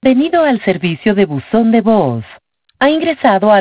Bienvenido al servicio de buzón de voz. Ha ingresado